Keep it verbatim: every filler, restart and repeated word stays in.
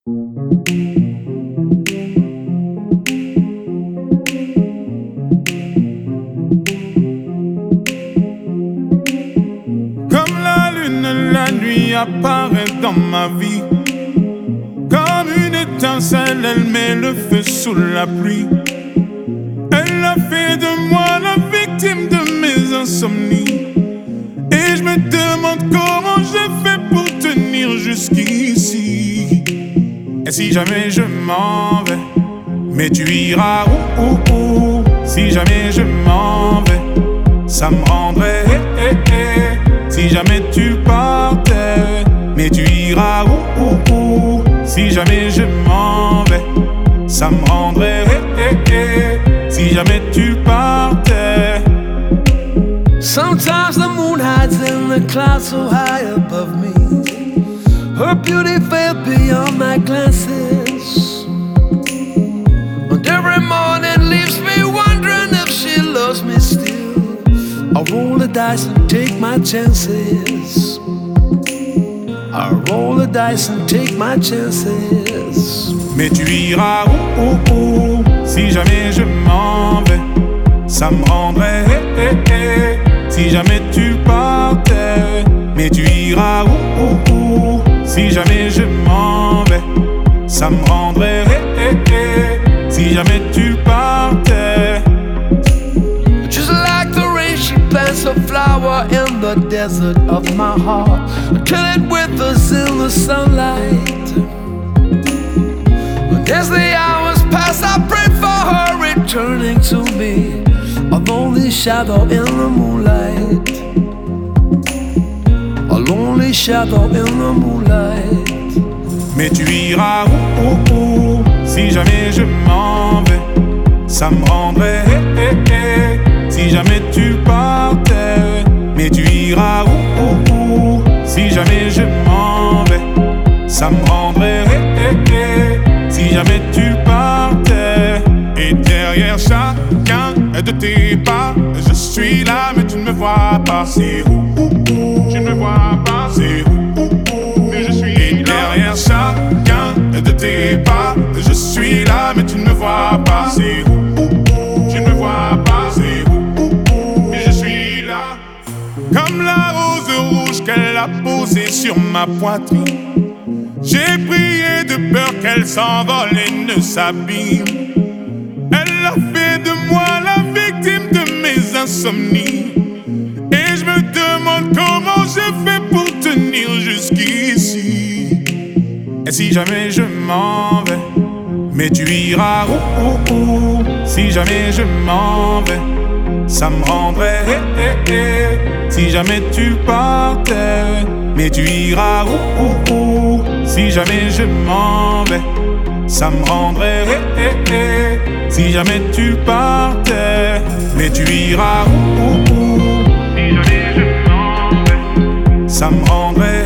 Comme la lune, la nuit apparaît dans ma vie. Comme une étincelle, elle met le feu sous la pluie. Elle a fait de moi la victime de mes insomnies. Et je me demande comment j'ai fait pour tenir jusqu'ici. Et si jamais je m'en vais, mais tu iras où, où, où. Si jamais je m'en vais, ça me rendrait eh, eh, eh. Si jamais tu partais, mais tu iras où, où, où. Si jamais je m'en vais, ça me rendrait eh, eh, eh. Si jamais tu partais. Sometimes the moon hides in the clouds so high above me. Her beauty veiled beyond my glances. And every morning leaves me wondering if she loves me still. I roll the dice and take my chances. I roll the dice and take my chances. Mais tu iras où, où, où. Si jamais je m'en vais, ça me rendrait eh, eh, eh. Si jamais tu partais, mais tu iras où, où, où. Si jamais je m'en vais, ça me rendrait eh, eh, eh. Si jamais tu partais. Just like the rain, she plants a flower in the desert of my heart, till it withers in the sunlight. But as the hours pass, I pray for her returning to me, a lonely shadow in the moonlight. A lonely shadow in the moonlight. Mais tu iras où, où, où. Si jamais je m'en vais, ça me rendrait eh, eh, eh. Si jamais tu partais, mais tu iras où, où, où. Si jamais je m'en vais, ça me rendrait eh, eh, eh. Si jamais tu partais. Et derrière chacun de tes pas, je suis là mais tu ne me vois pas. C'est où, où, où. Tu ne me vois pas. C'est où, où, où. Mais je suis là. Et derrière chacun de tes pas, je suis là mais tu ne me vois pas. C'est où, où, où. Tu ne me vois pas. C'est où, où, où. Mais je suis là. Comme la rose rouge qu'elle a posée sur ma poitrine, j'ai prié de peur qu'elle s'envole et ne s'abîme. Elle a fait de moi la victime de mes insomnies. Et je me demande comment j'ai fait pour tenir jusqu'ici. Et si jamais je m'en vais, mais tu iras où, où, où. Si jamais je m'en vais, ça me rendrait eh, eh, eh. Si jamais tu partais, mais tu iras où, où, où. Si jamais je m'en vais, ça me rendrait eh, eh, eh. Si jamais tu partais, mais tu iras où, où, où. Si jamais je m'en vais, ça me rendrait